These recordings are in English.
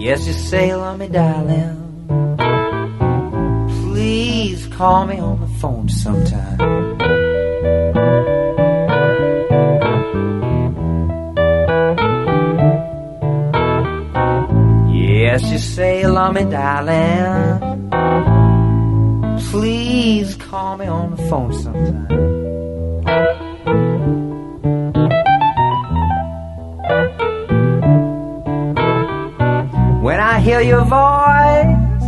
Yes, you say, love me, darling. Please call me on the phone sometime. Yes, you say, love me, darling. Please call me on the phone sometime. When I hear your voice,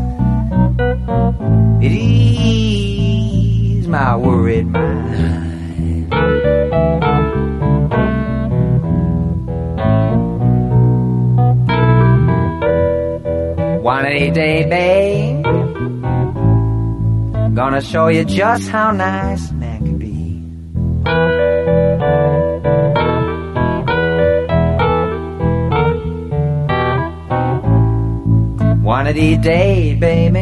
it eases my worried mind. One day, babe, gonna show you just how nice a man can be. One of these days, baby,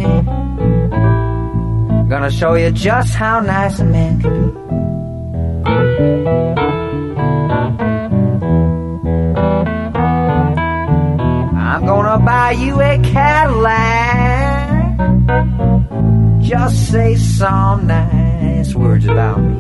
gonna show you just how nice a man can be. I'm gonna buy you a Cadillac. Just say some nice words about me.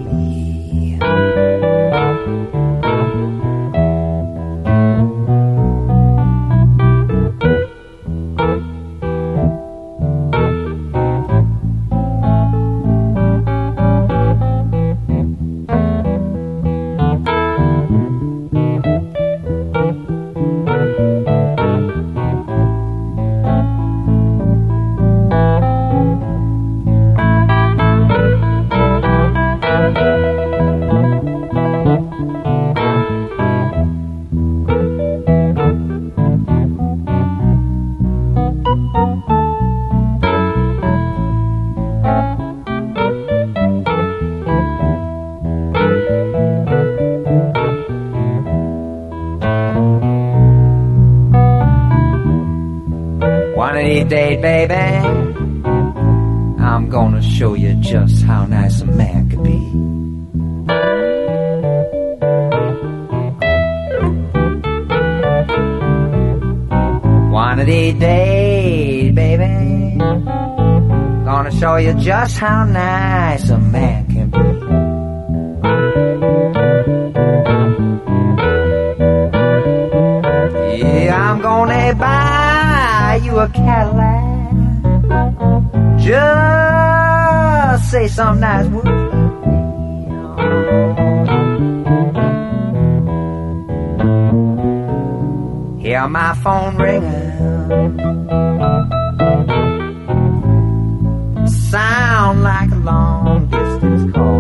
Day, baby, I'm gonna show you just how nice a man could be. One of these days, baby, gonna show you just how nice a man can be. Yeah, I'm gonna buy you a Cadillac. Just say some nice words about me. Hear my phone ringing, sound like a long distance call.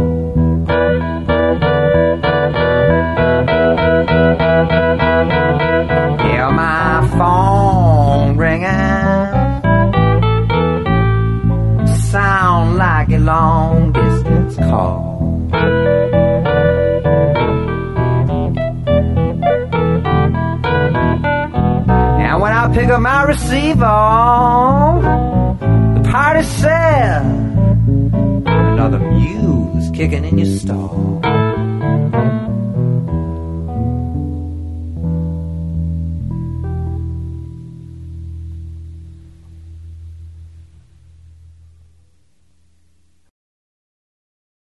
Hear my phone ringing, sound like a long distance call. Now when I pick up my receiver, the party says another muse kicking in your stall.